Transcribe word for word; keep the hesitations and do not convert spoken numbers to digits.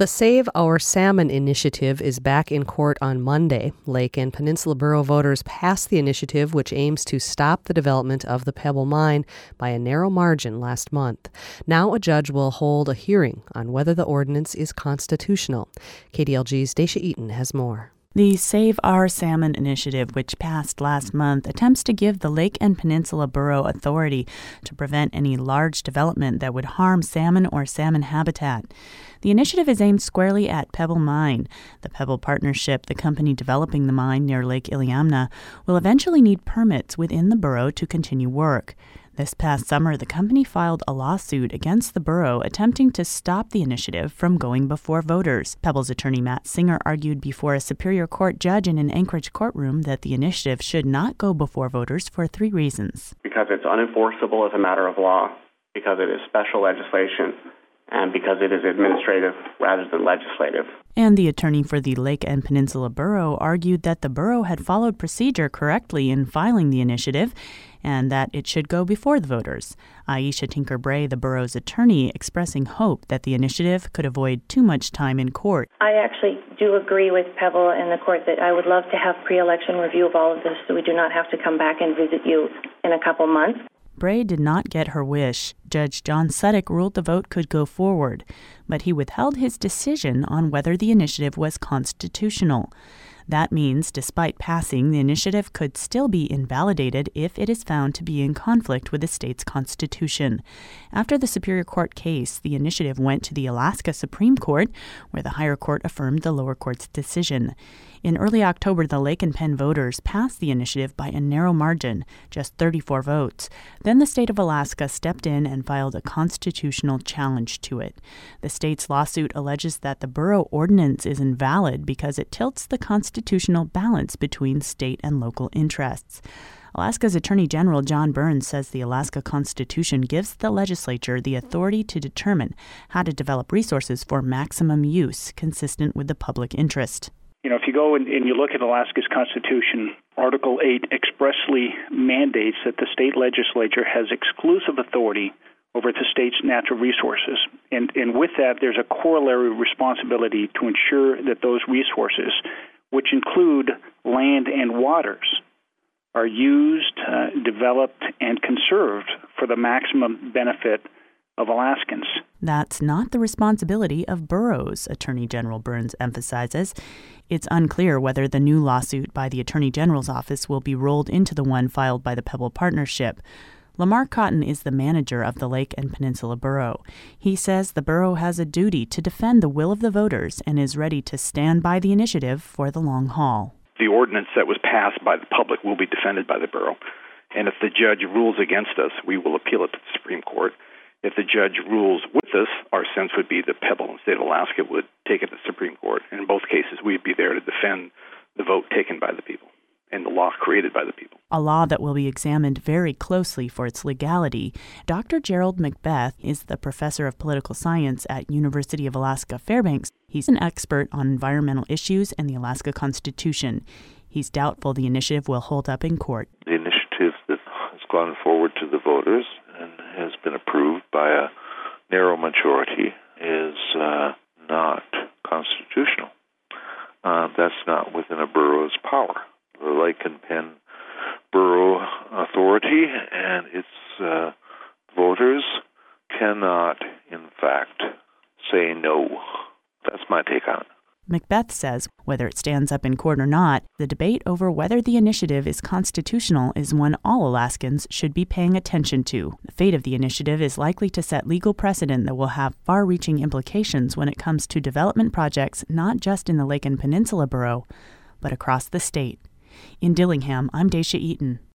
The Save Our Salmon initiative is back in court on Monday. Lake and Peninsula Borough voters passed the initiative, which aims to stop the development of the Pebble Mine by a narrow margin last month. Now a judge will hold a hearing on whether the ordinance is constitutional. K D L G's Dacia Eaton has more. The Save Our Salmon initiative, which passed last month, attempts to give the Lake and Peninsula Borough authority to prevent any large development that would harm salmon or salmon habitat. The initiative is aimed squarely at Pebble Mine. The Pebble Partnership, the company developing the mine near Lake Iliamna, will eventually need permits within the borough to continue work. This past summer, the company filed a lawsuit against the borough attempting to stop the initiative from going before voters. Pebble's attorney Matt Singer argued before a Superior Court judge in an Anchorage courtroom that the initiative should not go before voters for three reasons. Because it's unenforceable as a matter of law, because it is special legislation, and because it is administrative rather than legislative. And the attorney for the Lake and Peninsula Borough argued that the borough had followed procedure correctly in filing the initiative and that it should go before the voters. Aisha Tinker-Bray, the borough's attorney, expressing hope that the initiative could avoid too much time in court. I actually do agree with Pebble and the court that I would love to have pre-election review of all of this so we do not have to come back and visit you in a couple months. Bray did not get her wish. Judge John Suddick ruled the vote could go forward, but he withheld his decision on whether the initiative was constitutional. That means, despite passing, the initiative could still be invalidated if it is found to be in conflict with the state's constitution. After the Superior Court case, the initiative went to the Alaska Supreme Court, where the higher court affirmed the lower court's decision. In early October, the Lake and Penn voters passed the initiative by a narrow margin, just thirty-four votes. Then the state of Alaska stepped in and filed a constitutional challenge to it. The state's lawsuit alleges that the borough ordinance is invalid because it tilts the constitutional balance between state and local interests. Alaska's Attorney General John Burns says the Alaska Constitution gives the legislature the authority to determine how to develop resources for maximum use consistent with the public interest. You know, if you go and, and you look at Alaska's Constitution, Article eight expressly mandates that the state legislature has exclusive authority over the state's natural resources. And, and with that, there's a corollary responsibility to ensure that those resources, which include land and waters, are used, uh, developed, and conserved for the maximum benefit of Alaskans. That's not the responsibility of boroughs, Attorney General Burns emphasizes. It's unclear whether the new lawsuit by the Attorney General's office will be rolled into the one filed by the Pebble Partnership. Lamar Cotton is the manager of the Lake and Peninsula Borough. He says the borough has a duty to defend the will of the voters and is ready to stand by the initiative for the long haul. The ordinance that was passed by the public will be defended by the borough. And if the judge rules against us, we will appeal it to the Supreme Court. If the judge rules with us, our sense would be that Pebble and the state of Alaska would take it to the Supreme Court. And in both cases, we'd be there to defend the vote taken by the people and the law created by the people. A law that will be examined very closely for its legality. Doctor Gerald McBeth is the professor of political science at University of Alaska Fairbanks. He's an expert on environmental issues and the Alaska Constitution. He's doubtful the initiative will hold up in court. The initiative that has gone forward to the voters and has been approved by a narrow majority is uh, not constitutional. Uh, that's not within a borough's power. The Lake and Penn Borough Authority and its uh, voters cannot, in fact, say no. That's my take on it. McBeth says whether it stands up in court or not, the debate over whether the initiative is constitutional is one all Alaskans should be paying attention to. The fate of the initiative is likely to set legal precedent that will have far-reaching implications when it comes to development projects not just in the Lake and Peninsula Borough, but across the state. In Dillingham, I'm Dacia Eaton.